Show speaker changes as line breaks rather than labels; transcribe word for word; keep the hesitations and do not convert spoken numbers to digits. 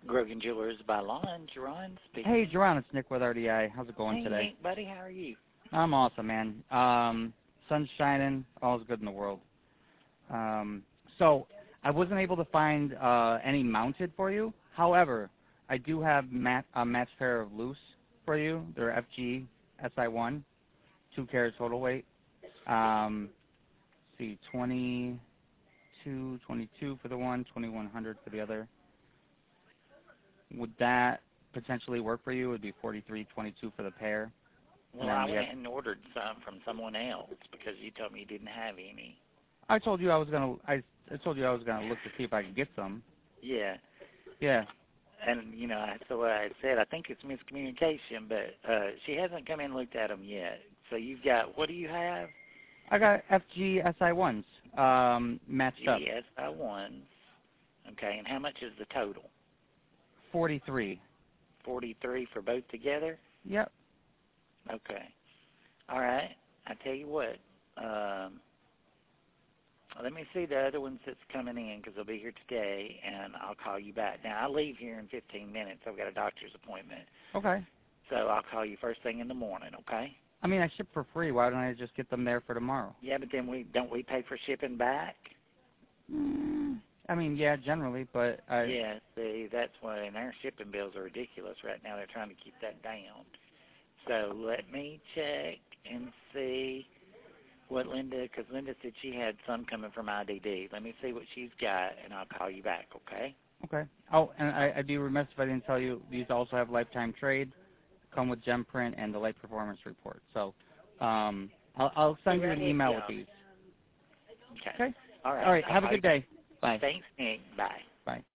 Grogan Jewelers by Lon, Jerron speaking.
Hey, Jerron, it's Nick with R D I. How's it going
hey,
today?
Nick, buddy, how are you?
I'm awesome, man. Um, sun's shining, all's good in the world. Um, so I wasn't able to find uh, any mounted for you. However, I do have mat a matched pair of loose for you. They're F G S I one, two carat total weight. Um, see, twenty-two, twenty-two for the one, twenty-one hundred for the other. Would that potentially work for you? It would be forty-three twenty-two for the pair.
Well, I went and ordered some from someone else because you told me you didn't have any.
I told you I was gonna. I, I told you I was gonna look to see if I could get some.
Yeah.
Yeah.
And you know, I- so what I said, I think it's miscommunication, but uh, she hasn't come in and looked at them yet. So you've got, what do you have?
I got F G S I ones um, matched up.
G S I ones. Okay, and how much is the total?
forty-three.
forty-three for both together?
Yep.
Okay. All right. I tell you what. Um, let me see the other ones that's coming in because they'll be here today, and I'll call you back. Now, I leave here in fifteen minutes. I've got a doctor's appointment.
Okay.
So I'll call you first thing in the morning, okay?
I mean, I ship for free. Why don't I just get them there for tomorrow?
Yeah, but then we don't we pay for shipping back?
Mm, I mean, yeah, generally, but I.
Yeah, see, that's why, and our shipping bills are ridiculous right now. They're trying to keep that down. So let me check and see what Linda, because Linda said she had some coming from I D D. Let me see what she's got, and I'll call you back, okay?
Okay. Oh, and I, I'd be remiss if I didn't tell you, these also have lifetime trade, come with gem print, and the light performance report. So um, I'll, I'll send you an email with these.
Okay.
Okay?
All right.
All right. Have a good day. Bye.
Thanks, Nick. Bye.
Bye.